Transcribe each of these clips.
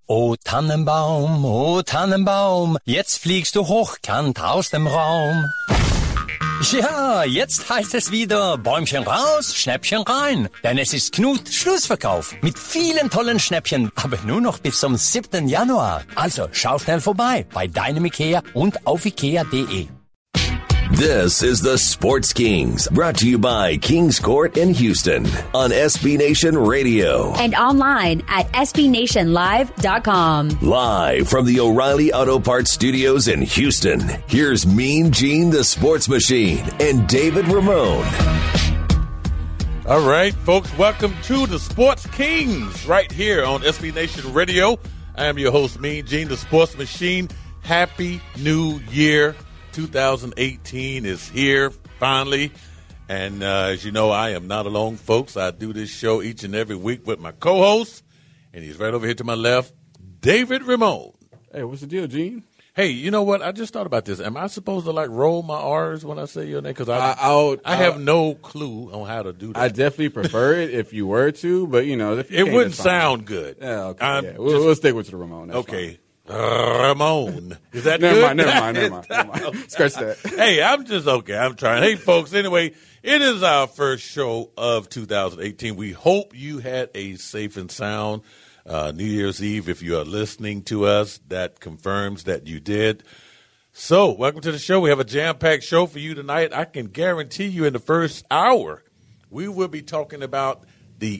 O Tannenbaum, jetzt fliegst du hochkant aus dem Raum. Ja, jetzt heißt es wieder Bäumchen raus, Schnäppchen rein. Denn es ist Knut Schlussverkauf mit vielen tollen Schnäppchen, aber nur noch bis zum 7. Januar. Also schau schnell vorbei bei deinem Ikea und auf ikea.de. This is the Sports Kings, brought to you by Kings Court in Houston on SB Nation Radio. And online at sbnationlive.com. Live from the O'Reilly Auto Parts Studios in Houston, here's Mean Gene the Sports Machine and David Ramone. All right, folks, welcome to the Sports Kings right here on SB Nation Radio. I am your host, Mean Gene the Sports Machine. Happy New Year. 2018 is here finally, and as you know, I am not alone, folks. I do this show each and every week with my co-host, and he's right over here to my left, David Ramone. Hey, what's the deal, Gene? Hey, you know what? I just thought about this. Am I supposed to roll my R's when I say your name? Because I have no clue on how to do that. I definitely prefer it if you were to, but if you it wouldn't sound good. Yeah, okay. Yeah. We'll stick with the Ramone. That's okay. Fine. Ramon. Is that never good? Never mind. Scratch that. Hey, I'm just okay. I'm trying. Hey, folks, anyway, it is our first show of 2018. We hope you had a safe and sound New Year's Eve. If you are listening to us, that confirms that you did. So, welcome to the show. We have a jam-packed show for you tonight. I can guarantee you in the first hour, we will be talking about the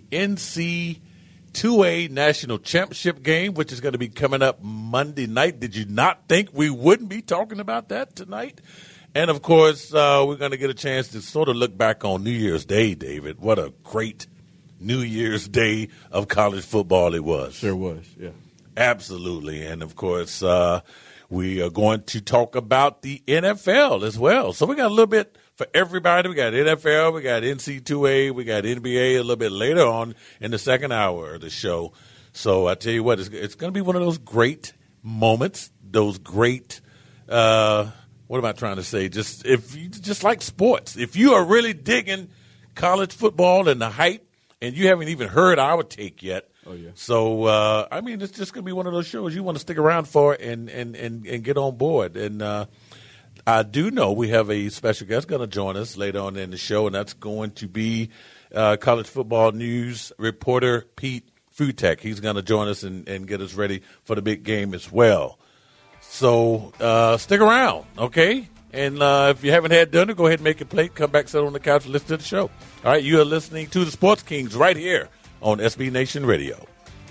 NC2A National Championship game, which is going to be coming up Monday night. Did you not think we wouldn't be talking about that tonight? And, of course, we're going to get a chance to sort of look back on New Year's Day, David. What a great New Year's Day of college football it was. Sure was, yeah. Absolutely. And, of course, we are going to talk about the NFL as well. So we got a little bit for everybody. We got NFL, we got NC2A, we got NBA a little bit later on in the second hour of the show. So I tell you what, it's going to be one of those great moments, those great, what am I trying to say? Just like sports. If you are really digging college football and the hype, and you haven't even heard our take yet. Oh, yeah. So, it's just going to be one of those shows you want to stick around for and get on board. And I do know we have a special guest going to join us later on in the show, and that's going to be college football news reporter Pete Futek. He's going to join us and get us ready for the big game as well. So stick around, okay? And if you haven't had dinner, go ahead and make your plate. Come back, sit on the couch, and listen to the show. All right, you are listening to the Sports Kings right here on SB Nation Radio.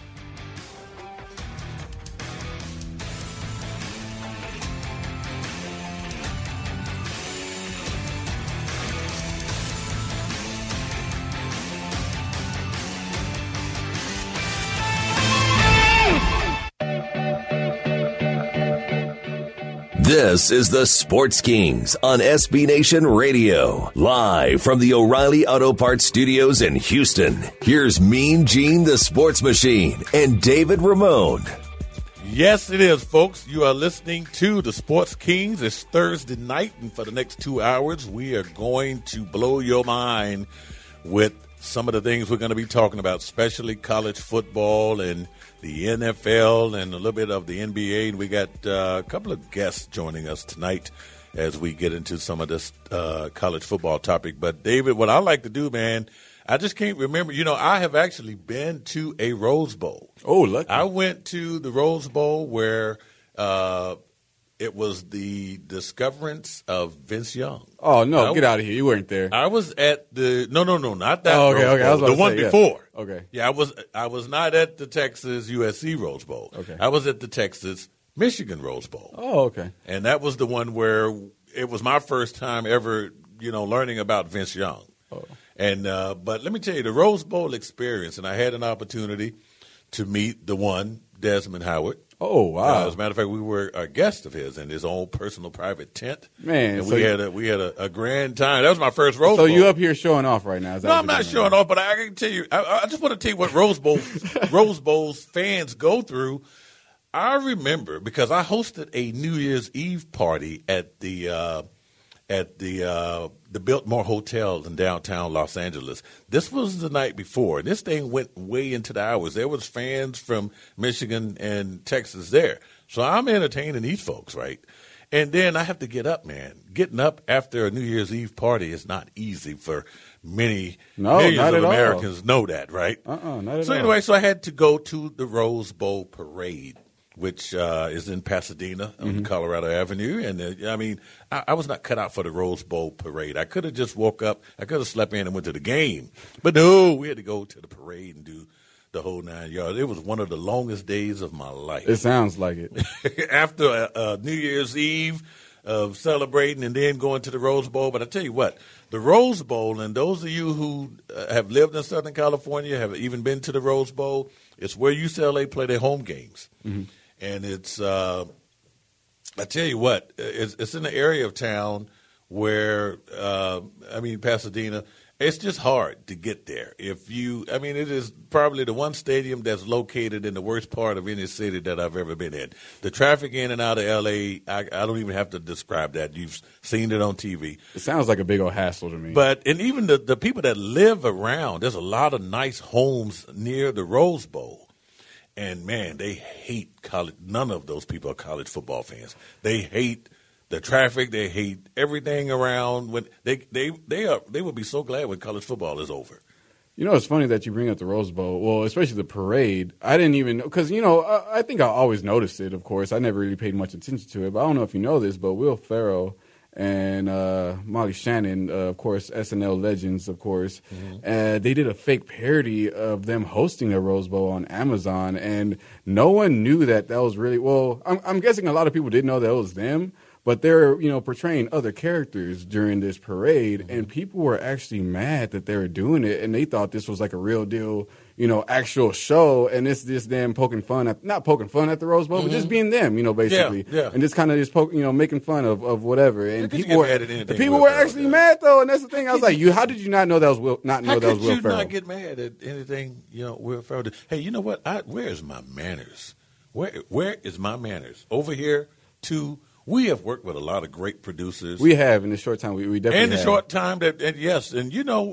This is the Sports Kings on SB Nation Radio. Live from the O'Reilly Auto Parts Studios in Houston. Here's Mean Gene the Sports Machine and David Ramone. Yes, it is, folks. You are listening to the Sports Kings. It's Thursday night, and for the next 2 hours, we are going to blow your mind with some of the things we're going to be talking about, especially college football and the NFL and a little bit of the NBA. And we got a couple of guests joining us tonight as we get into some of this college football topic. But, David, what I like to do, man, I just can't remember. I have actually been to a Rose Bowl. Oh, lucky. I went to the Rose Bowl where it was the discoverance of Vince Young. Oh, no, get out of here. You weren't there. I was at the – no, not that Rose Bowl. I was about the to one say, before. Yeah. Okay. Yeah, I was not at the Texas USC Rose Bowl. Okay. I was at the Texas Michigan Rose Bowl. Oh, okay. And that was the one where it was my first time ever, learning about Vince Young. Oh. And but let me tell you, the Rose Bowl experience, and I had an opportunity to meet the one, Desmond Howard. Oh, wow. As a matter of fact, we were a guest of his in his own personal private tent. Man. And so we had a grand time. That was my first Rose Bowl. So you up here showing off right now? No, I'm not showing off, but I can tell you, I just want to tell you what Rose Bowl's fans go through. I remember because I hosted a New Year's Eve party at the at the Biltmore Hotel in downtown Los Angeles. This was the night before. This thing went way into the hours. There was fans from Michigan and Texas there. So I'm entertaining these folks, right? And then I have to get up, man. Getting up after a New Year's Eve party is not easy for millions of Americans know that, right? Not at all. So anyway, so I had to go to the Rose Bowl parade, which is in Pasadena on Colorado Avenue. And, I was not cut out for the Rose Bowl parade. I could have just woke up. I could have slept in and went to the game. But no, we had to go to the parade and do the whole 9 yards. It was one of the longest days of my life. It sounds like it. After New Year's Eve of celebrating and then going to the Rose Bowl. But I tell you what, the Rose Bowl, and those of you who have lived in Southern California, have even been to the Rose Bowl, it's where UCLA play their home games. Mm-hmm. And it's, I tell you what, it's in the area of town where, Pasadena, it's just hard to get there. It is probably the one stadium that's located in the worst part of any city that I've ever been in. The traffic in and out of L.A., I don't even have to describe that. You've seen it on TV. It sounds like a big old hassle to me. And even the people that live around, there's a lot of nice homes near the Rose Bowl. And, man, they hate college. None of those people are college football fans. They hate the traffic. They hate everything around. When they would be so glad when college football is over. You know, it's funny that you bring up the Rose Bowl. Well, especially the parade. I didn't even know because, I think I always noticed it, of course. I never really paid much attention to it. But I don't know if you know this, but Will Ferrell and Molly Shannon, of course, SNL legends, of course, they did a fake parody of them hosting a Rose Bowl on Amazon. And no one knew that was really – well, I'm guessing a lot of people didn't know that it was them. But they're, portraying other characters during this parade, and people were actually mad that they were doing it, and they thought this was like a real deal, actual show, and it's just them poking fun at, not poking fun at the Rose Bowl, but just being them, basically. Yeah. And just kind of just making fun of whatever. And people were Will actually mad, though, and that's the thing. I was like, how did you not know that was Will Ferrell? How could you not get mad at anything, Will Ferrell did? Hey, you know what? Where's my manners? Where is my manners? Over here, too. We have worked with a lot of great producers. We have in the short time. We definitely have. In the short time yes. And,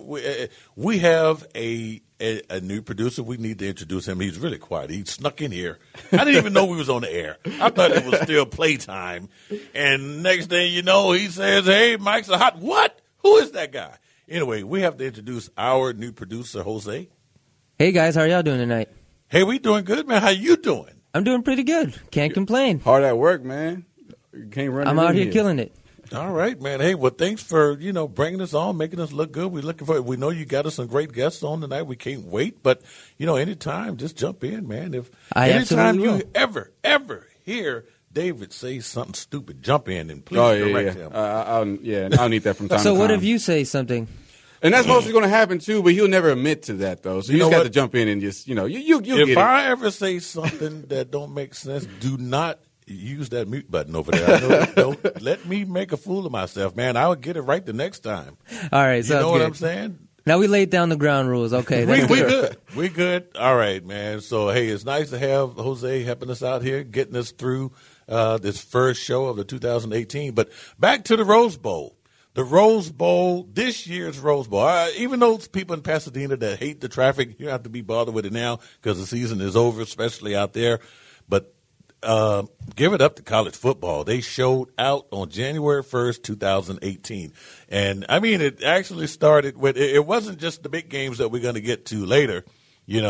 we have a new producer. We need to introduce him. He's really quiet. He snuck in here. I didn't even know we was on the air. I thought it was still playtime. And next thing you know, he says, hey, Mike's a hot. What? Who is that guy? Anyway, we have to introduce our new producer, Jose. Hey, guys. How are y'all doing tonight? Hey, we doing good, man. How you doing? I'm doing pretty good. Can't complain. Hard at work, man. You can't run. I'm out here killing it. All right, man. Hey, well, thanks for, bringing us on, making us look good. We know you got us some great guests on tonight. We can't wait. But, anytime, just jump in, man. Anytime you ever hear David say something stupid, jump in and please correct him. I'll need that from time to time. So what if you say something? And that's mostly going to happen, too, but he'll never admit to that, though. So you just got to jump in and just, you'll get it. If I ever say something that don't make sense, do not use that mute button over there. Don't let me make a fool of myself, man. I'll get it right the next time. All right, you know what I'm saying? Now we laid down the ground rules. Okay, we good. We good. All right, man. So hey, it's nice to have Jose helping us out here, getting us through this first show of the 2018. But back to the Rose Bowl. The Rose Bowl, this year's Rose Bowl. Even those people in Pasadena that hate the traffic, you don't have to be bothered with it now because the season is over, especially out there. But give it up to college football. They showed out on January 1st, 2018. And, it actually started with – it wasn't just the big games that we're going to get to later, and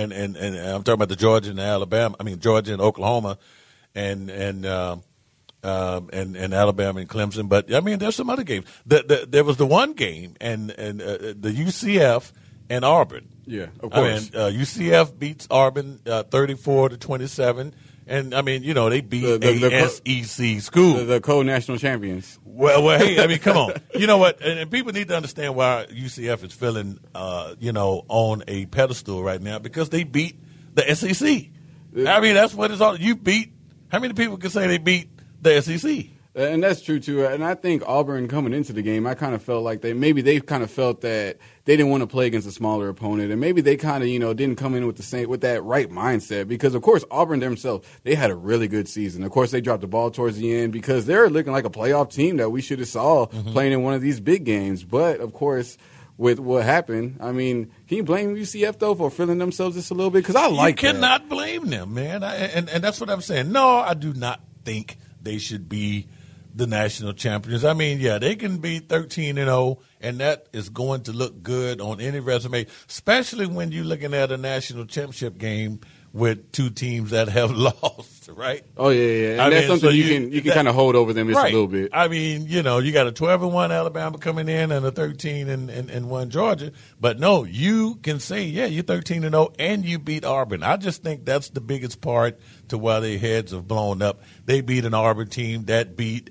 I'm talking about the Georgia and Georgia and Oklahoma and Alabama and Clemson. But, there's some other games. There was the one game and the UCF and Auburn. Yeah, of course. UCF beats Auburn 34-27. And, they beat a SEC school. The co-national champions. Well, hey, come on. You know what? And people need to understand why UCF is feeling, on a pedestal right now because they beat the SEC. That's what it's all. You beat – how many people can say they beat the SEC? And that's true, too. And I think Auburn coming into the game, I kind of felt like they kind of felt that they didn't want to play against a smaller opponent. And maybe they kind of, didn't come in with that right mindset. Because, of course, Auburn themselves, they had a really good season. Of course, they dropped the ball towards the end because they're looking like a playoff team that we should have saw playing in one of these big games. But, of course, with what happened, I mean, can you blame UCF, though, for feeling themselves just a little bit? Because I like You cannot blame them, man. And that's what I'm saying. No, I do not think they should be the national champions. I mean, yeah, they can be 13-0, and that is going to look good on any resume, especially when you're looking at a national championship game with two teams that have lost, right? Oh, yeah. And that's something you can kind of hold over them just a little bit. I mean, you got a 12-1 Alabama coming in and a 13-1 Georgia. But, no, you can say, yeah, you're 13-0 and you beat Auburn. I just think that's the biggest part to why their heads have blown up. They beat an Auburn team that beat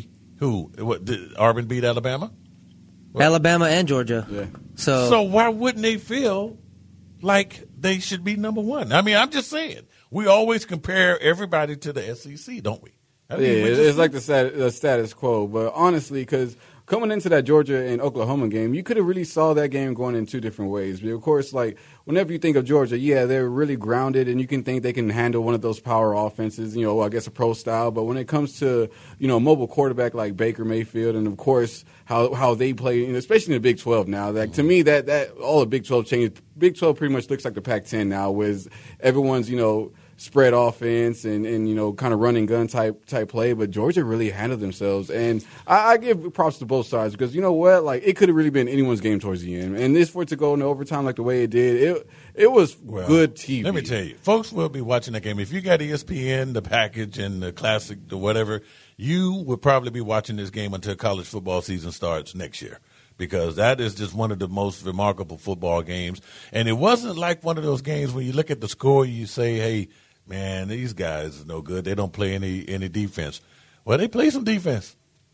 Auburn beat Alabama? Alabama and Georgia. Yeah. So why wouldn't they feel like they should be number one? I mean, I'm just saying. We always compare everybody to the SEC, don't we? It's like the status quo. But honestly, because coming into that Georgia and Oklahoma game, you could have really saw that game going in two different ways. But of course, like whenever you think of Georgia, yeah, they're really grounded, and you can think they can handle one of those power offenses, I guess a pro style. But when it comes to, a mobile quarterback like Baker Mayfield, and of course how they play, especially in the Big 12 now, that to me that all the Big 12 changed. Big 12 pretty much looks like the Pac-10 now, where everyone's spread offense and kind of running gun type play, but Georgia really handled themselves, and I give props to both sides because you know what, like it could have really been anyone's game towards the end, and this for it to go into overtime like the way it did, it was good TV. Let me tell you, folks will be watching that game. If you got ESPN, the package, and the classic, the whatever, you would probably be watching this game until college football season starts next year. Because that is just one of the most remarkable football games. And it wasn't like one of those games when you look at the score, you say, hey, man, these guys are no good. They don't play any defense. Well, they play some defense.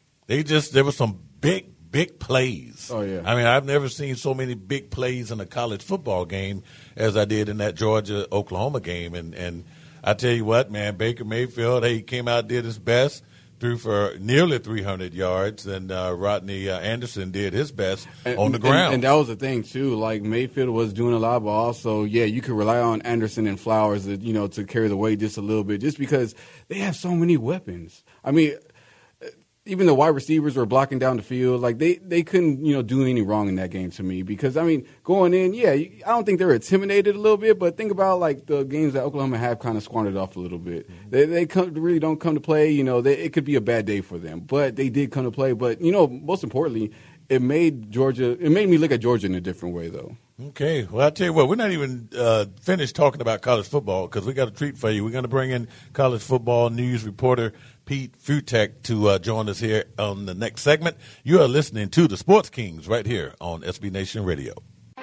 There were some big plays. Oh, yeah. I mean, I've never seen so many big plays in a college football game as I did in that Georgia-Oklahoma game. And I tell you what, man, Baker Mayfield, he came out, did his best. Threw for nearly 300 yards, and Rodney Anderson did his best on the ground. And that was the thing, too. Like, Mayfield was doing a lot, but also, yeah, you could rely on Anderson and Flowers, to carry the weight just a little bit, just because they have so many weapons. I mean, even the wide receivers were blocking down the field. Like, they couldn't, do any wrong in that game to me. Because, I mean, going in, yeah, I don't think they were intimidated a little bit, but think about, like, the games that Oklahoma have kind of squandered off a little bit. Mm-hmm. They really don't come to play. It could be a bad day for them. But they did come to play. But, most importantly, it made me look at Georgia in a different way, though. Okay. Well, I'll tell you what, we're not even finished talking about college football because we got a treat for you. We're going to bring in college football news reporter Pete Fiutak to join us here on the next segment. You are listening to the Sports Kings right here on SB Nation Radio.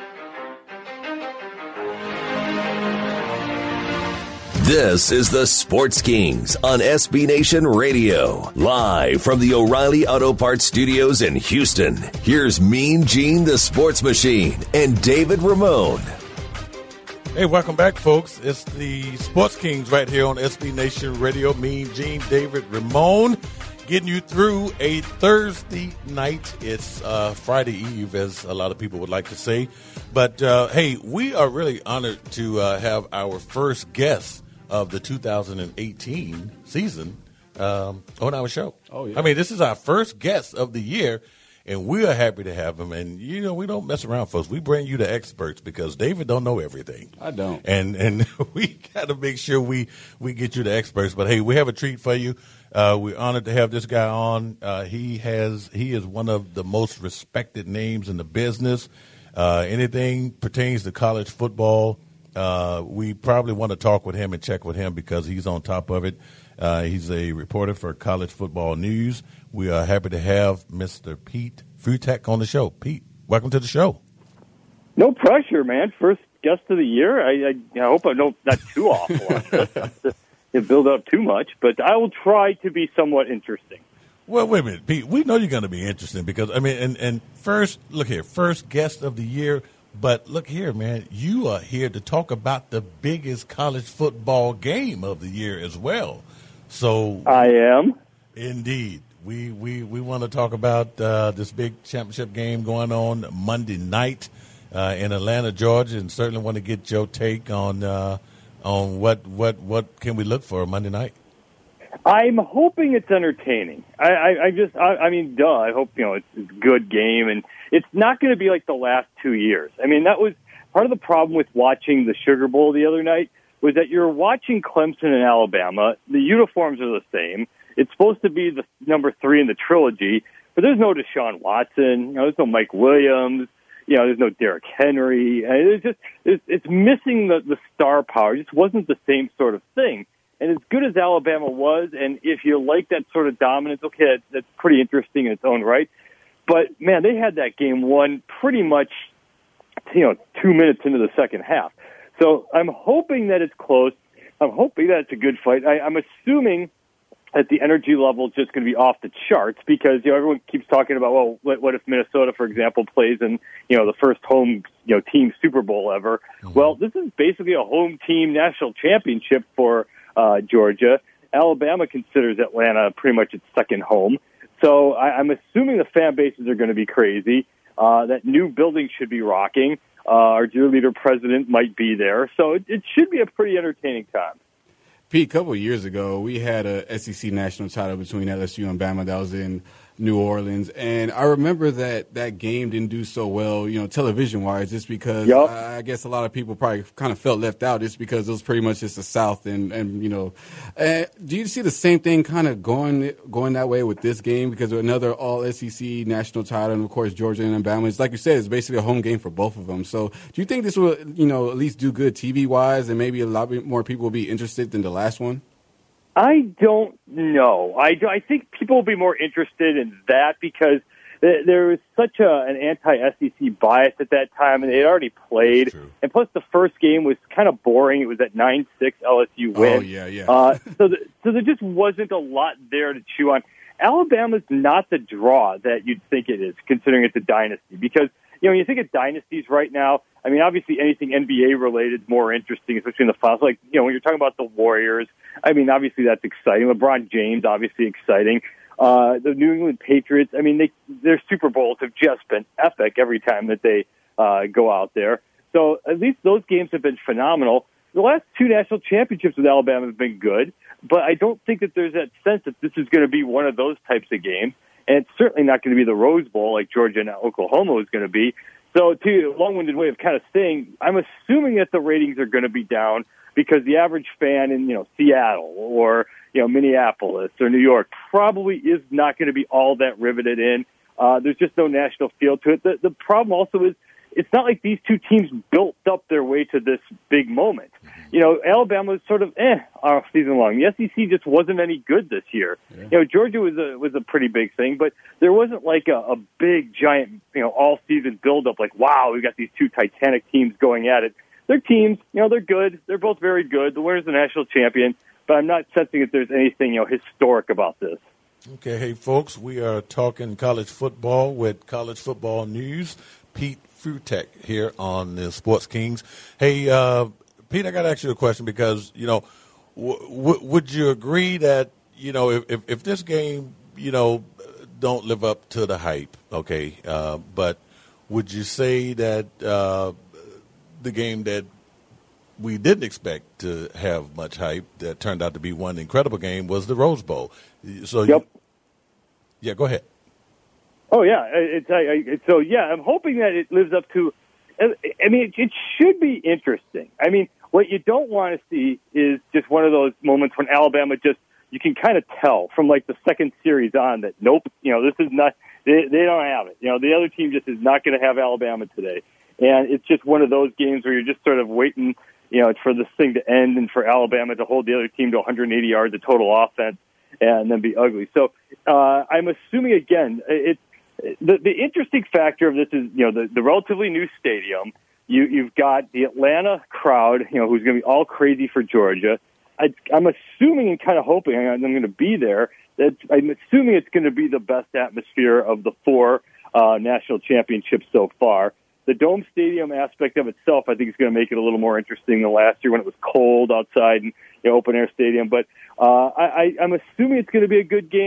This is the Sports Kings on SB Nation Radio, live from the O'Reilly Auto Parts Studios in Houston. Here's Mean Gene, the Sports Machine, and David Ramon. Hey, welcome back, folks. It's the Sports Kings right here on SB Nation Radio. Mean Gene, David Ramon, getting you through a Thursday night. It's Friday Eve, as a lot of people would like to say. But, hey, we are really honored to have our first guest of the 2018 season on our show. Oh, yeah. I mean, this is our first guest of the year, and we are happy to have him. And, we don't mess around, folks. We bring you the experts because David don't know everything. I don't. And we got to make sure we get you the experts. But, hey, we have a treat for you. We're honored to have this guy on. He is one of the most respected names in the business. Anything pertains to college football, we probably want to talk with him and check with him because he's on top of it. He's a reporter for College Football News. We are happy to have Mr. Pete Fiutak on the show. Pete, welcome to the show. No pressure, man. First guest of the year. I hope I don't not too awful. It build up too much, but I will try to be somewhat interesting. Well, wait a minute, Pete. We know you're going to be interesting because, I mean, and first, look here, first guest of the year. But look here, man, you are here to talk about the biggest college football game of the year as well. So I am. Indeed. We want to talk about this big championship game going on Monday night in Atlanta, Georgia, and certainly want to get your take on what can we look for Monday night. I'm hoping it's entertaining. I mean, duh. I hope it's a good game, and it's not going to be like the last 2 years. I mean, that was part of the problem with watching the Sugar Bowl the other night, was that you're watching Clemson and Alabama. The uniforms are the same. It's supposed to be the number 3 in the trilogy, but there's no Deshaun Watson. There's no Mike Williams. There's no Derrick Henry. It's missing the star power. It just wasn't the same sort of thing. And as good as Alabama was, and if you like that sort of dominance, okay, that's pretty interesting in its own right. But, man, they had that game won pretty much, 2 minutes into the second half. So I'm hoping that it's close. I'm hoping that it's a good fight. I'm assuming that the energy level is just going to be off the charts because, everyone keeps talking about, well, what if Minnesota, for example, plays in, the first home, team Super Bowl ever? Mm-hmm. Well, this is basically a home team national championship for Georgia. Alabama considers Atlanta pretty much its second home. So I'm assuming the fan bases are going to be crazy. That new building should be rocking. Our dear leader president might be there. So it should be a pretty entertaining time. Pete, a couple of years ago, we had a SEC national title between LSU and Bama that was in New Orleans. And I remember that game didn't do so well, television-wise, just because I guess a lot of people probably kind of felt left out just because it was pretty much just the South. And do you see the same thing kind of going that way with this game? Because another all-SEC national title, and, of course, Georgia and Alabama, it's like you said, it's basically a home game for both of them. So do you think this will, at least do good TV-wise and maybe a lot more people will be interested than the last one? I don't know. I think people will be more interested in that because there was such an anti-SEC bias at that time, and they had already played. And plus, the first game was kind of boring. It was at 9-6 LSU win. Oh, yeah. So there just wasn't a lot there to chew on. Alabama's not the draw that you'd think it is, considering it's a dynasty. Because, when you think of dynasties right now, I mean, obviously anything NBA-related is more interesting, especially in the finals. Like, when you're talking about the Warriors, I mean, obviously that's exciting. LeBron James, obviously exciting. The New England Patriots, I mean, their Super Bowls have just been epic every time that they go out there. So at least those games have been phenomenal. The last 2 national championships with Alabama have been good, but I don't think that there's that sense that this is going to be one of those types of games. And it's certainly not going to be the Rose Bowl like Georgia and Oklahoma is going to be. So, to a long-winded way of kind of saying, I'm assuming that the ratings are going to be down because the average fan in, Seattle or, Minneapolis or New York probably is not going to be all that riveted in. There's just no national feel to it. The problem also is it's not like these two teams built up their way to this big moment. Alabama was sort of all season long. The SEC just wasn't any good this year. Yeah. Georgia was a pretty big thing, but there wasn't like a big giant all season build up. Like, wow, we've got these two Titanic teams going at it. They're teams, they're good. They're both very good. The winner's the national champion, but I'm not sensing that there's anything historic about this. Okay, hey folks, we are talking college football with College Football News. Pete Fiutak here on the Sports Kings. Hey, Pete, I got to ask you a question because, would you agree that, if this game, don't live up to the hype, okay, but would you say that the game that we didn't expect to have much hype that turned out to be one incredible game was the Rose Bowl? So, yep. Yeah, go ahead. Oh, yeah. I'm hoping that it lives up to – I mean, it should be interesting. I mean, what you don't want to see is just one of those moments when Alabama just – you can kind of tell from, like, the second series on that, nope, this is not – they don't have it. The other team just is not going to have Alabama today. And it's just one of those games where you're just sort of waiting, for this thing to end and for Alabama to hold the other team to 180 yards of total offense and then be ugly. So I'm assuming, again, the interesting factor of this is, the relatively new stadium. You've got the Atlanta crowd, who's going to be all crazy for Georgia. I'm assuming and kind of hoping, I'm going to be there, that I'm assuming it's going to be the best atmosphere of the 4 national championships so far. The dome stadium aspect of itself, I think, is going to make it a little more interesting than last year when it was cold outside and open air stadium. But I'm assuming it's going to be a good game.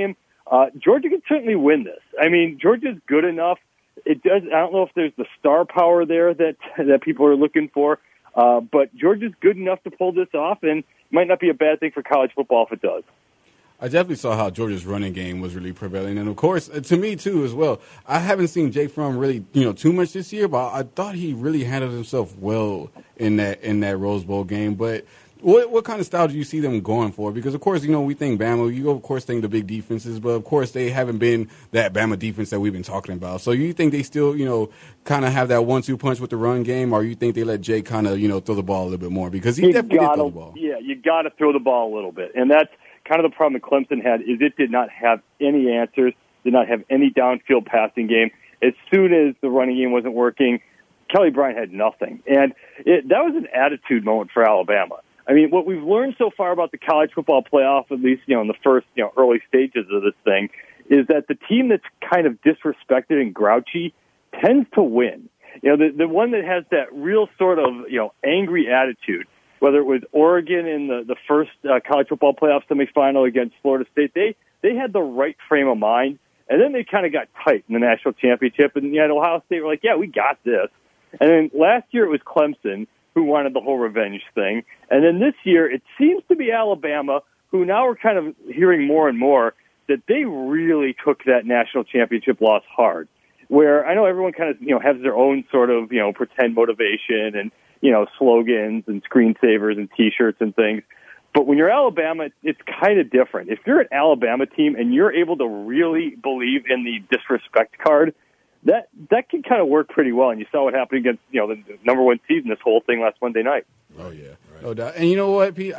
Georgia can certainly win this. I mean, Georgia's good enough. I don't know if there's the star power there that people are looking for, but Georgia's good enough to pull this off, and it might not be a bad thing for college football if it does. I definitely saw how Georgia's running game was really prevailing, and of course, to me too as well. I haven't seen Jake Fromm really, too much this year, but I thought he really handled himself well in that Rose Bowl game. But what kind of style do you see them going for? Because of course, we think Bama. You of course think the big defenses, but of course they haven't been that Bama defense that we've been talking about. So you think they still, kind of have that 1-2 punch with the run game, or you think they let Jake kind of, throw the ball a little bit more because he definitely did throw the ball. Yeah, you got to throw the ball a little bit, and that's kind of the problem that Clemson had is it did not have any answers, did not have any downfield passing game. As soon as the running game wasn't working, Kelly Bryant had nothing. And that was an attitude moment for Alabama. I mean, what we've learned so far about the college football playoff, at least, in the first, early stages of this thing, is that the team that's kind of disrespected and grouchy tends to win. The one that has that real sort of, angry attitude, whether it was Oregon in the first college football playoff semifinal against Florida State, they had the right frame of mind, and then they kind of got tight in the national championship, and Ohio State were like, yeah, we got this. And then last year it was Clemson who wanted the whole revenge thing, and then this year it seems to be Alabama, who now we're kind of hearing more and more that they really took that national championship loss hard, where I know everyone kind of has their own sort of pretend motivation and slogans and screensavers and T-shirts and things. But when you're Alabama, it's kind of different. If you're an Alabama team and you're able to really believe in the disrespect card, that can kind of work pretty well. And you saw what happened against the number one seed in this whole thing last Monday night. Oh, yeah. No doubt. And you know what, Pete?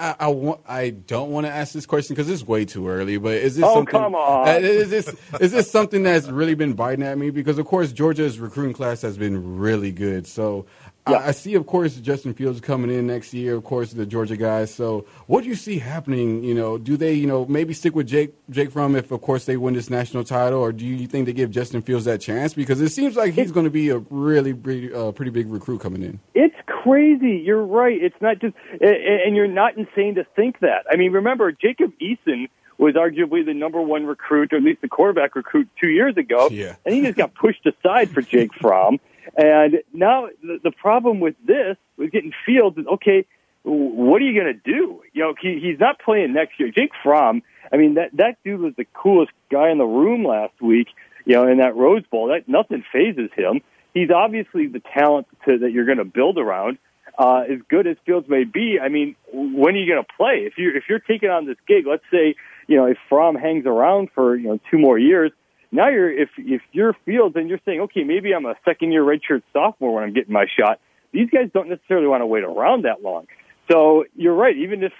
I don't want to ask this question because it's way too early. But is this something? Come on! Is this something that's really been biting at me? Because of course Georgia's recruiting class has been really good. So yeah. I see, of course, Justin Fields coming in next year. Of course, the Georgia guys. So what do you see happening? Do they maybe stick with Jake Fromm if, of course, they win this national title, or do you think they give Justin Fields that chance? Because it seems like he's going to be a really pretty big recruit coming in. It's crazy. You're right. It's not just, and you're not insane to think that. I mean, remember, Jacob Eason was arguably the number one recruit, or at least the quarterback recruit 2 years ago, yeah. And he just got pushed aside for Jake Fromm. And now the problem with this, with getting Fields, is, okay, what are you going to do? He's not playing next year. Jake Fromm, I mean, that dude was the coolest guy in the room last week, in that Rose Bowl. Nothing phases him. He's obviously the talent that you're going to build around. As good as Fields may be, I mean, when are you going to play? If you're taking on this gig, let's say, if Fromm hangs around for 2 more years, now if you're Fields and you're saying, okay, maybe I'm a second-year redshirt sophomore when I'm getting my shot, these guys don't necessarily want to wait around that long. So you're right. Even if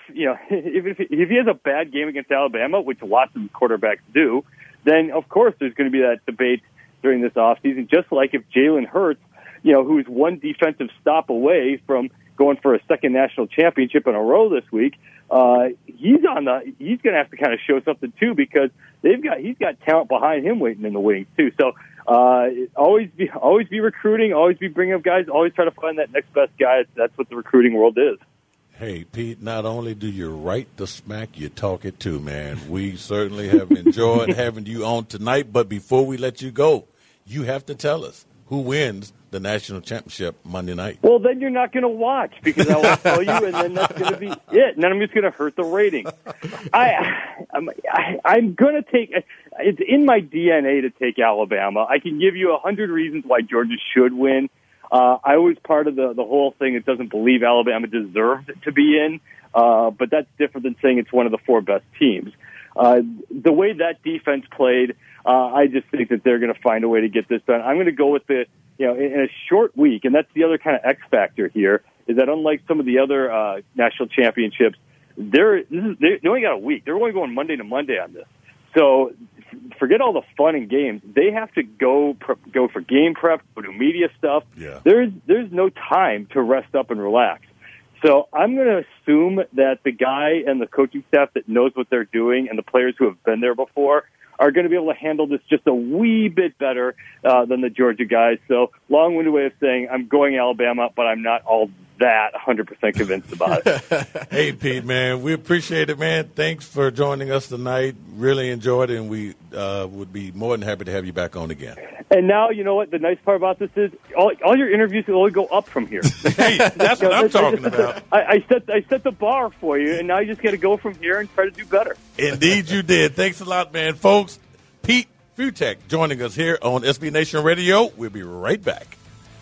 if he has a bad game against Alabama, which lots of quarterbacks do, then of course there's going to be that debate during this offseason. Just like if Jalen Hurts, who's one defensive stop away from going for a second national championship in a row this week, he's going to have to kind of show something too, because he's got talent behind him waiting in the wings too. So always be recruiting, always be bringing up guys, always try to find that next best guy. That's what the recruiting world is. Hey, Pete, not only do you write the smack, you talk it too, man. We certainly have enjoyed having you on tonight, but before we let you go, you have to tell us who wins the national championship Monday night. Well, then you're not going to watch, because I will tell you, and then that's going to be it. And then I'm just going to hurt the rating. I'm going to take – it's in my DNA to take Alabama. I can give you 100 reasons why Georgia should win. I was part of the whole thing that doesn't believe Alabama deserved to be in, but that's different than saying it's one of the 4 best teams. The way that defense played, I just think that they're going to find a way to get this done. I'm going to go with in a short week, and that's the other kind of X factor here, is that unlike some of the other national championships, they only got a week. They're only going Monday to Monday on this. So forget all the fun and games. They have to go for game prep, go do media stuff. Yeah. There's no time to rest up and relax. So I'm going to assume that the guy and the coaching staff that knows what they're doing and the players who have been there before are going to be able to handle this just a wee bit better than the Georgia guys. So long-winded way of saying I'm going Alabama, but I'm not all that 100% convinced about it. Hey, Pete, man, we appreciate it, man. Thanks for joining us tonight. Really enjoyed it, and we would be more than happy to have you back on again. And now, you know what? The nice part about this is all your interviews will only go up from here. Hey, that's what I'm talking about. I set the bar for you, and now you just got to go from here and try to do better. Indeed, you did. Thanks a lot, man. Folks, Pete Fiutak joining us here on SB Nation Radio. We'll be right back.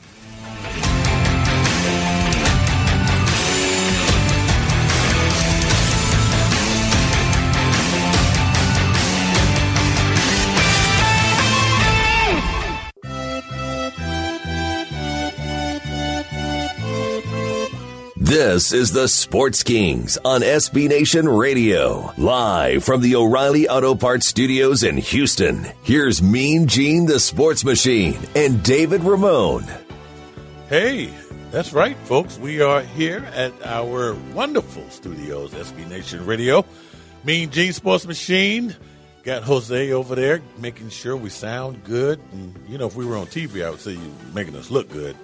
This is the Sports Kings on SB Nation Radio, live from the O'Reilly Auto Parts Studios in Houston. Here's Mean Gene, the Sports Machine, and David Ramone. Hey, that's right, folks. We are here at our wonderful studios, SB Nation Radio. Mean Gene, Sports Machine. Got Jose over there making sure we sound good. And, you know, if we were on TV, I would say you're making us look good.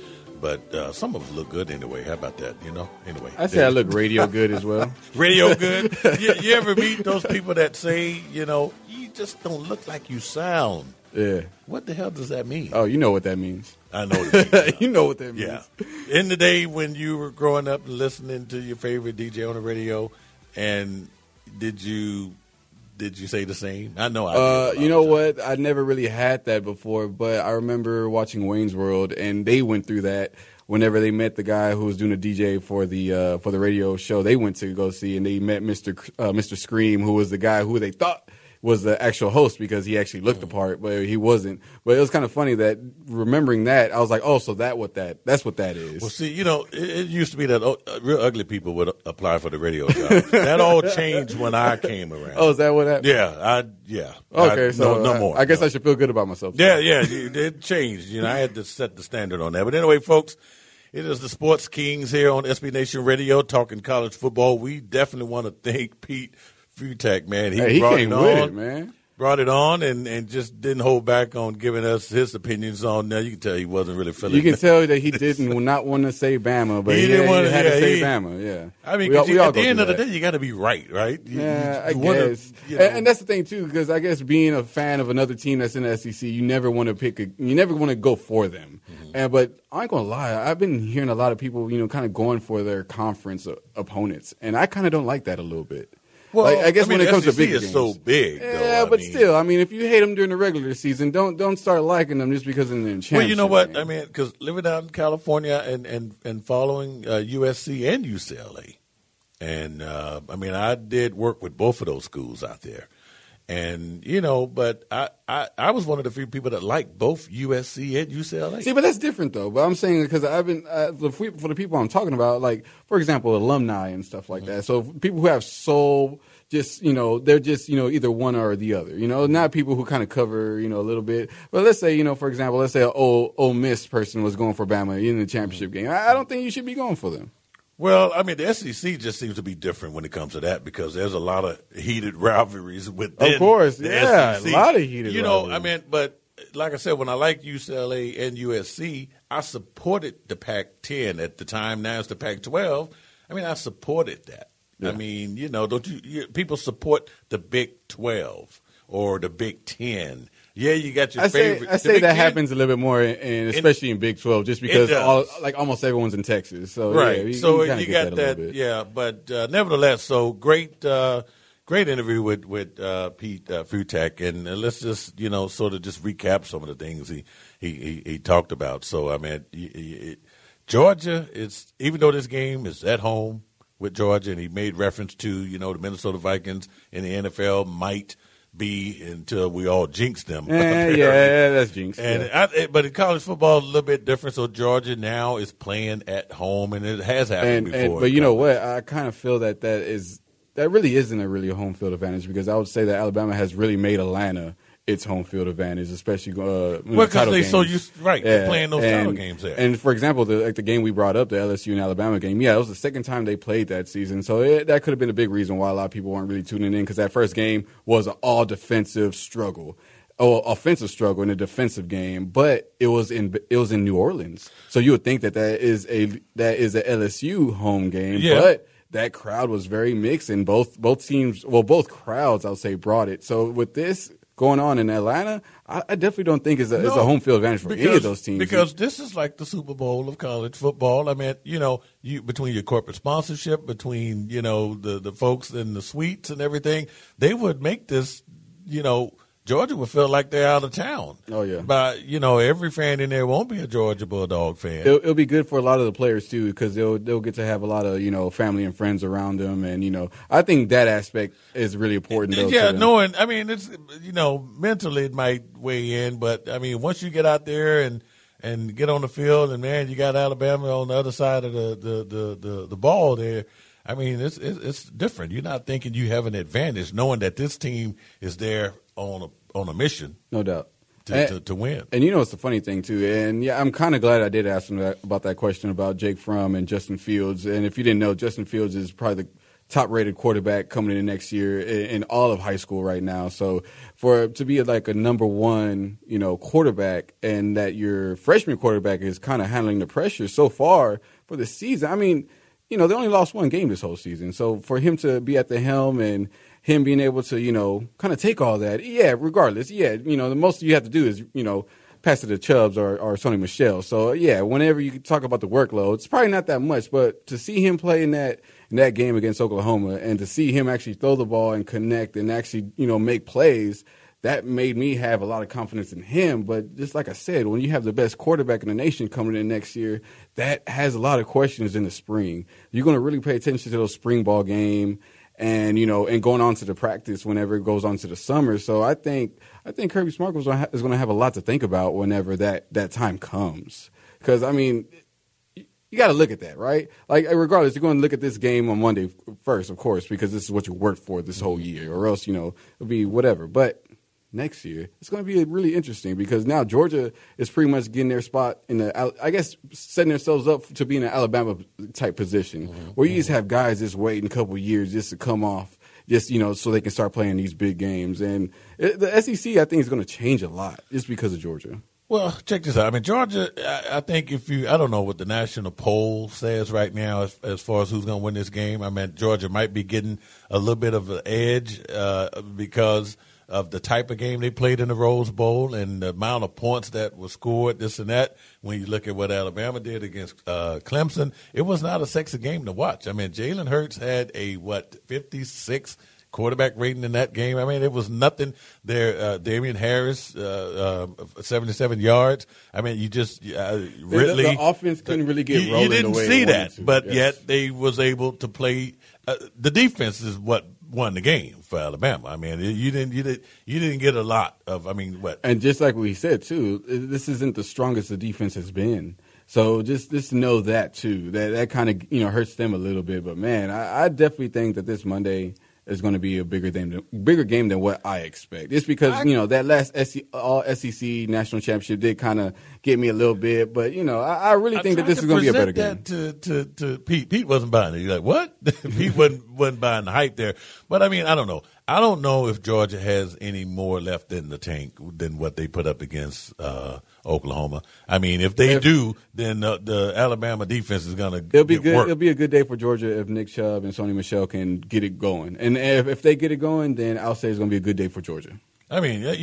But some of us look good anyway. How about that? You know. Anyway, I say I look radio good as well. Radio good. You ever meet those people that say, you know, you just don't look like you sound? Yeah. What the hell does that mean? Oh, you know what that means. I know what it means. You know what that means. Yeah. In the day when you were growing up and listening to your favorite DJ on the radio, and did you say the same? I know I did. You know what? I never really had that before, but I remember watching Wayne's World, and they went through that whenever they met the guy who was doing the DJ for the radio show. They went to go see, and they met Mr. Scream, who was the guy who they thought was the actual host because he actually looked the part, but he wasn't. But it was kind of funny that remembering that, I was like, oh, so that's what that is. Well, see, you know, it used to be that real ugly people would apply for the radio job. That all changed when I came around. Oh, is that what happened? Yeah. Okay, so no more. I guess I should feel good about myself. Yeah, it changed. You know, I had to set the standard on that. But anyway, folks, it is the Sports Kings here on SB Nation Radio talking college football. We definitely want to thank Pete Fiutak, man. He brought came it on, with it, man. Brought it on and just didn't hold back on giving us his opinions on. Now you can tell he wasn't really feeling. You can tell that he didn't not want to say Bama, but he didn't want to say Bama. Yeah, I mean, at the end of the day, you got to be right? I guess. And that's the thing too, because I guess being a fan of another team that's in the SEC, you never want to go for them. Mm-hmm. But I ain't gonna lie, I've been hearing a lot of people, kind of going for their conference opponents, and I kind of don't like that a little bit. Well, I guess when it comes to big games, it's so big. Yeah, though, still, I mean, if you hate them during the regular season, don't start liking them just because in the championship. Well, you know what? game. I mean, because living out in California and following USC and UCLA, and I mean, I did work with both of those schools out there, and but I was one of the few people that liked both USC and UCLA. See, but that's different though. But I'm saying because I've been for the people I'm talking about, like for example, alumni and stuff like that. So people who have soul. Just they're just either one or the other. Not people who kind of cover a little bit. But let's say for example, let's say an Ole Miss person was going for Bama in the championship game. I don't think you should be going for them. Well, I mean, the SEC just seems to be different when it comes to that because there's a lot of heated rivalries within. Of course, the yeah, SEC. a lot of heated. rivalries. I mean, but like I said, when I liked UCLA and USC, I supported the Pac-10 at the time. Now it's the Pac-12. I mean, I supported that. Yeah. I mean, don't you people support the Big 12 or the Big 10? Yeah, you got your favorite. I say that 10, happens a little bit more, especially in Big 12, just because almost everyone's in Texas. So right, yeah, so you got that. Yeah, but nevertheless, so great interview with Pete Fiutak, and let's just sort of just recap some of the things he talked about. So I mean, Georgia is, even though this game is at home with Georgia, and he made reference to, the Minnesota Vikings in the NFL might be until we all jinx them. Yeah, that's jinx. And but in college football, a little bit different. So Georgia now is playing at home, and it has happened before. But you know what? I kind of feel that really isn't a really home field advantage because I would say that Alabama has really made Atlanta its home field advantage, especially because title they games. so used they're playing those title games there. And for example, the game we brought up, the LSU and Alabama game, it was the second time they played that season. So that could have been a big reason why a lot of people weren't really tuning in, because that first game was an all defensive struggle. Offensive struggle in a defensive game, but it was in New Orleans. So you would think that is a LSU home game, but that crowd was very mixed, and both crowds, I'll say, brought it. So with this going on in Atlanta, I definitely don't think it's a home field advantage for any of those teams. Because this is like the Super Bowl of college football. I mean, you between your corporate sponsorship, between the folks in the suites and everything, they would make this, Georgia would feel like they're out of town. Oh, yeah. But, every fan in there won't be a Georgia Bulldog fan. It'll be good for a lot of the players, too, because they'll get to have a lot of, family and friends around them. And, I think that aspect is really important, though. Yeah, knowing, I mean, it's, mentally it might weigh in. But, I mean, once you get out there and get on the field and, man, you got Alabama on the other side of the ball there. I mean, it's different. You're not thinking you have an advantage knowing that this team is there on a mission. No doubt. To win. And it's the funny thing, too. And, yeah, I'm kind of glad I did ask him about that question about Jake Fromm and Justin Fields. And if you didn't know, Justin Fields is probably the top-rated quarterback coming in next year in all of high school right now. So to be like a number one, quarterback, and that your freshman quarterback is kind of handling the pressure so far for the season, I mean – they only lost one game this whole season. So for him to be at the helm and him being able to, kind of take all that, regardless, the most you have to do is, pass it to Chubbs or Sony Michel. So, whenever you talk about the workload, it's probably not that much. But to see him play in that game against Oklahoma, and to see him actually throw the ball and connect and actually, make plays, that made me have a lot of confidence in him. But just like I said, when you have the best quarterback in the nation coming in next year, that has a lot of questions in the spring. You're going to really pay attention to those spring ball game and, and going on to the practice whenever it goes on to the summer. So I think Kirby Smart is going to have a lot to think about whenever that time comes. Because, I mean, you got to look at that, right? Like, regardless, you're going to look at this game on Monday first, of course, because this is what you worked for this whole year, or else, it'll be whatever. But next year, it's going to be really interesting, because now Georgia is pretty much getting their spot setting themselves up to be in an Alabama type position, where you just have guys just waiting a couple years just to come off, so they can start playing these big games. And the SEC, I think, is going to change a lot just because of Georgia. Well, check this out. I mean, Georgia, I think I don't know what the national poll says right now as far as who's going to win this game. I mean, Georgia might be getting a little bit of an edge because of the type of game they played in the Rose Bowl and the amount of points that were scored, this and that. When you look at what Alabama did against Clemson, it was not a sexy game to watch. I mean, Jalen Hurts had a 56 quarterback rating in that game. I mean, it was nothing there. Damian Harris, 77 yards. I mean, you just Ridley. The offense couldn't really get rolling. You didn't the way see it that, to. but Yes. yet they was able to play. The defense is what won the game for Alabama. I mean, you didn't get a lot of. I mean, what? And just like we said too, this isn't the strongest the defense has been. So just know that too. That kind of hurts them a little bit. But man, I definitely think that this Monday is going to be a bigger game than what I expect. It's because that last all SEC national championship did kind of get me a little bit, but I really think that this is going to be a better game. To Pete. Pete wasn't buying it. He's like, what? Pete wasn't buying the hype there. But I mean, I don't know. I don't know if Georgia has any more left in the tank than what they put up against Oklahoma. I mean, if they do, then the Alabama defense is going to It'll be good. Work. It'll be a good day for Georgia if Nick Chubb and Sony Michel can get it going. And if they get it going, then I'll say it's going to be a good day for Georgia. I mean, to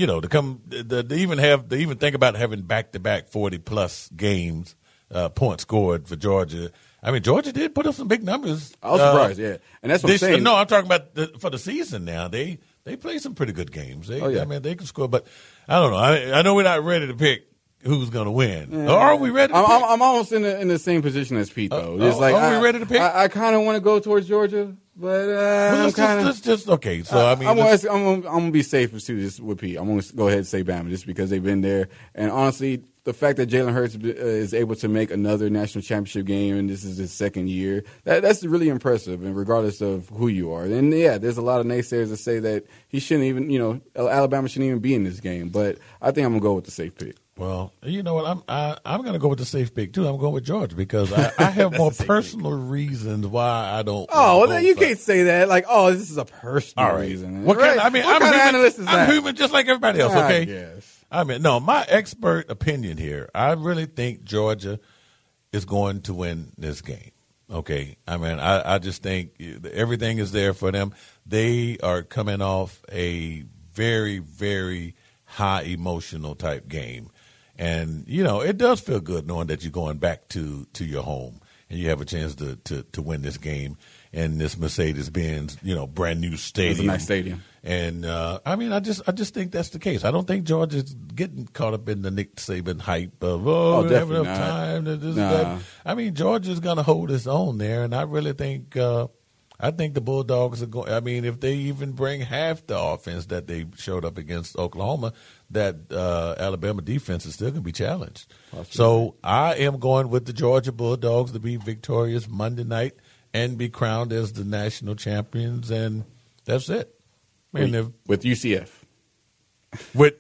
even think about having back-to-back 40-plus games, points scored for Georgia. I mean, Georgia did put up some big numbers. I was surprised, yeah. And that's what I'm saying. No, I'm talking about for the season now. They play some pretty good games. I mean, they can score, but I don't know. I know we're not ready to pick who's going to win. Yeah. Or are we ready to pick? I'm almost in the same position as Pete, though. Are we ready to pick? I kind of want to go towards Georgia, But Well, let's just okay. So I mean, I'm gonna be safe with Pete. I'm gonna go ahead and say Bama just because they've been there. And honestly, the fact that Jalen Hurts is able to make another national championship game, and this is his second year, that's really impressive. And regardless of who you are, and yeah, there's a lot of naysayers that say that he shouldn't even, Alabama shouldn't even be in this game. But I think I'm gonna go with the safe pick. Well, you know what? I'm going to go with the safe pick too. I'm going with Georgia because I have more personal reasons why I don't. Oh, well, then you can't say that. Like, this is a personal reason. What kind? I mean, what kind of analyst is that? I'm human, just like everybody else. Okay. Yes. I mean, no, my expert opinion here. I really think Georgia is going to win this game. Okay. I mean, I just think everything is there for them. They are coming off a very, very high emotional type game. And, it does feel good knowing that you're going back to your home and you have a chance to win this game in this Mercedes-Benz, brand new stadium. It's a nice stadium. And, I just think that's the case. I don't think Georgia's getting caught up in the Nick Saban hype of, we have enough time to this, that. I mean, Georgia's going to hold its own there. And I really think, the Bulldogs are going. I mean, if they even bring half the offense that they showed up against Oklahoma, that Alabama defense is still going to be challenged. So I am going with the Georgia Bulldogs to be victorious Monday night and be crowned as the national champions, and that's it. With UCF. With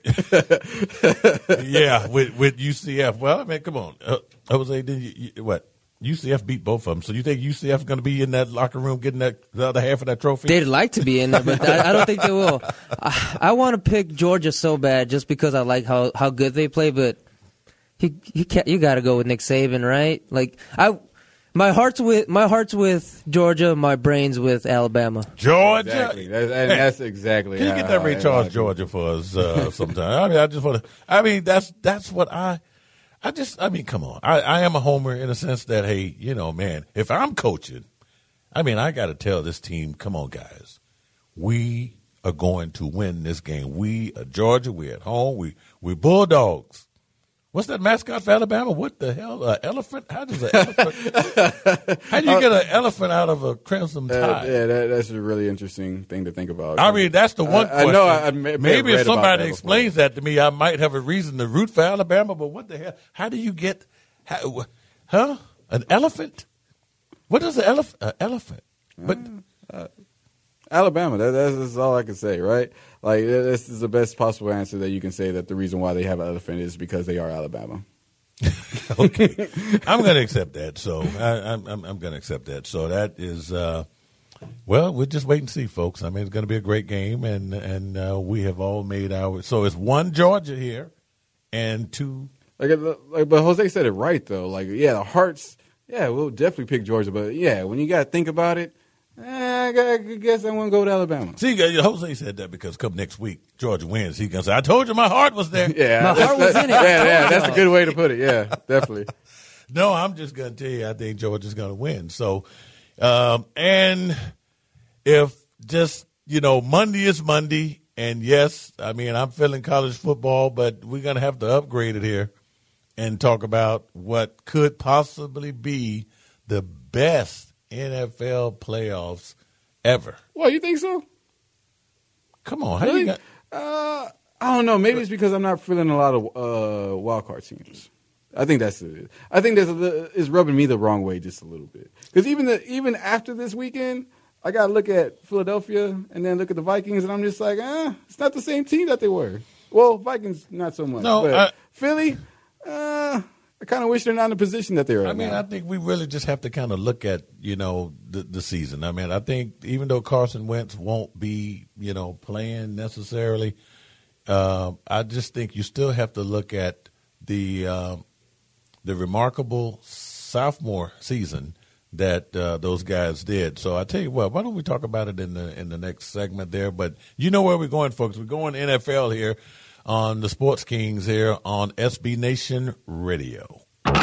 UCF. Well, I mean, come on, Jose. What? UCF beat both of them. So you think UCF is going to be in that locker room getting the other half of that trophy? They'd like to be in there, but I don't think they will. I want to pick Georgia so bad just because I like how good they play, but you got to go with Nick Saban, right? Like my heart's with Georgia, my brain's with Alabama. Georgia, exactly. That's exactly. Can you get that Ray Charles Georgia for us sometime? I mean, that's what I come on. I am a homer in a sense that, hey, man, if I'm coaching, I got to tell this team, come on, guys, we are going to win this game. We are Georgia. We're at home. We Bulldogs. What's that mascot for Alabama? What the hell? Elephant? How does an elephant? How do you get an elephant out of a crimson tide? That's a really interesting thing to think about. I mean, that's the one question. I know. Maybe if somebody explains that to me, I might have a reason to root for Alabama. But what the hell? How do you get? An elephant? What is an elephant? Elephant? But Alabama. That's all I can say, right? Like, this is the best possible answer that you can say, that the reason why they have an elephant is because they are Alabama. Okay. I'm going to accept that. So I'm going to accept that. So that is, we'll just wait and see, folks. I mean, it's going to be a great game, and we have all made our. So it's one Georgia here, and two. But Jose said it right though. Like, the hearts. Yeah, we'll definitely pick Georgia, but when you got to think about it. I guess I want to go with Alabama. See, Jose said that because come next week, Georgia wins. He can say, I told you my heart was there. My heart was in it. Yeah, that's a good way to put it. Yeah, definitely. No, I'm just going to tell you, I think Georgia's going to win. So, and if just, Monday is Monday, and yes, I'm feeling college football, but we're going to have to upgrade it here and talk about what could possibly be the best NFL playoffs ever. Well, you think so? Come on. How really? You got? I don't know. Maybe it's because I'm not feeling a lot of wild card teams. I think that's it. I think it's rubbing me the wrong way just a little bit. Because even after this weekend, I got to look at Philadelphia and then look at the Vikings, and I'm just like, it's not the same team that they were. Well, Vikings, not so much. No, but Philly, I kind of wish they're not in the position that they're in. I think we really just have to kind of look at, the season. I think even though Carson Wentz won't be, playing necessarily, I just think you still have to look at the remarkable sophomore season that those guys did. So I tell you what, why don't we talk about it in the next segment there? But you know where we're going, folks. We're going NFL here on the Sports Kings here on SB Nation Radio.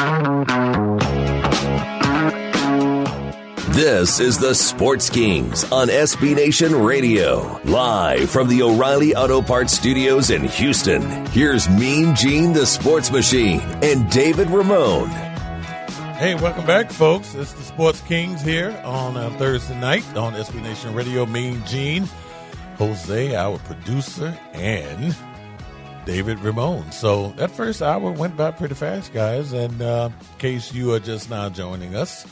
This is the Sports Kings on SB Nation Radio, live from the O'Reilly Auto Parts Studios in Houston. Here's Mean Gene, the Sports Machine, and David Ramone. Hey, welcome back, folks. It's the Sports Kings here on Thursday night on SB Nation Radio. Mean Gene, Jose, our producer, and David Ramon. So that first hour went by pretty fast, guys. And in case you are just now joining us,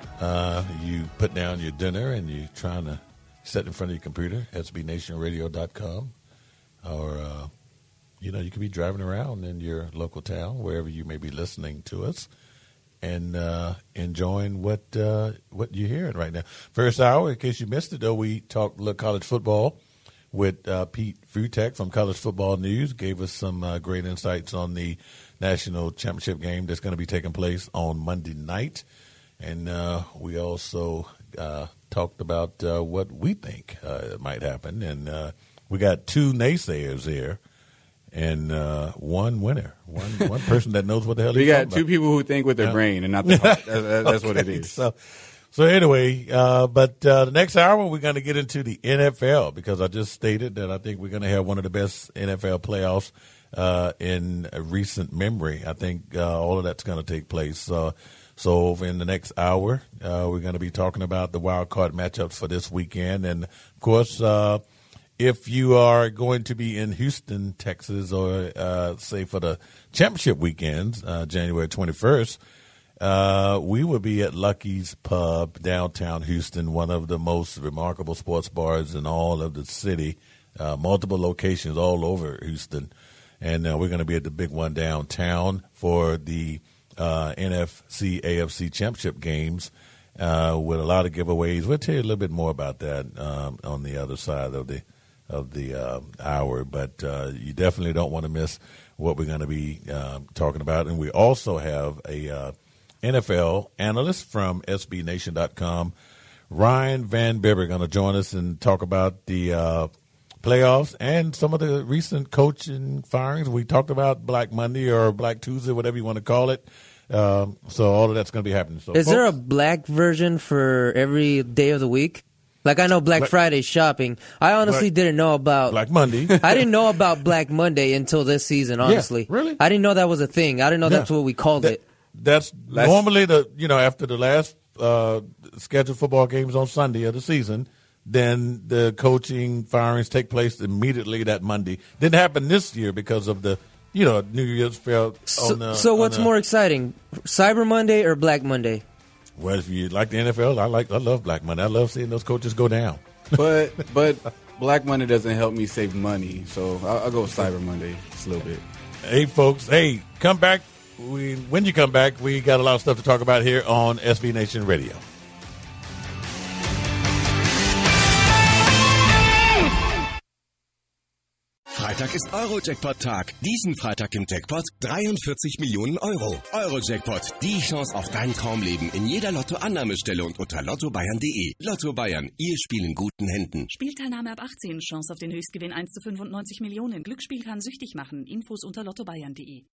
you put down your dinner and you're trying to sit in front of your computer, sbnationradio.com, or, you could be driving around in your local town, wherever you may be listening to us, and enjoying what you're hearing right now. First hour, in case you missed it, though, we talked a little college football with Pete Futek from College Football News. Gave us some great insights on the national championship game that's going to be taking place on Monday night. And we also talked about what we think might happen. And we got two naysayers here. And one winner, one person that knows what the hell he's talking about. We got two people who think with their brain and not the heart. That's what it is. So anyway, but the next hour we're going to get into the NFL, because I just stated that I think we're going to have one of the best NFL playoffs in recent memory. I think all of that's going to take place. So over in the next hour, we're going to be talking about the wild card matchups for this weekend. And, of course, if you are going to be in Houston, Texas, or say for the championship weekends, January 21st, we will be at Lucky's Pub, downtown Houston, one of the most remarkable sports bars in all of the city, multiple locations all over Houston. And we're going to be at the big one downtown for the NFC AFC championship games with a lot of giveaways. We'll tell you a little bit more about that on the other side of the hour, but you definitely don't want to miss what we're going to be talking about. And we also have a NFL analyst from SBNation.com, Ryan Van Bibber, going to join us and talk about the playoffs and some of the recent coaching firings. We talked about Black Monday or Black Tuesday, whatever you want to call it. So all of that's going to be happening. So, is there a black version for every day of the week? Like, I know Black Friday shopping. I honestly didn't know about Black Monday. I didn't know about Black Monday until this season, honestly. Yeah, really? I didn't know that was a thing. I didn't know that's what we called it. That's normally after the last scheduled football games on Sunday of the season, then the coaching firings take place immediately that Monday. Didn't happen this year because of the New Year's fell on the. So what's more exciting, Cyber Monday or Black Monday? Well, if you like the NFL, I love Black Monday. I love seeing those coaches go down. But Black Monday doesn't help me save money, so I'll go with Cyber Monday just a little bit. Hey, folks, come back. When you come back, we got a lot of stuff to talk about here on SB Nation Radio. Freitag ist Euro-Jackpot-Tag. Diesen Freitag im Jackpot 43 Millionen Euro. Euro-Jackpot, die Chance auf dein Traumleben in jeder Lotto-Annahmestelle und unter lottobayern.de. Lotto Bayern, Ihr Spiel in guten Händen. Spielteilnahme ab 18, Chance auf den Höchstgewinn 1 zu 95 Millionen. Glücksspiel kann süchtig machen. Infos unter lottobayern.de.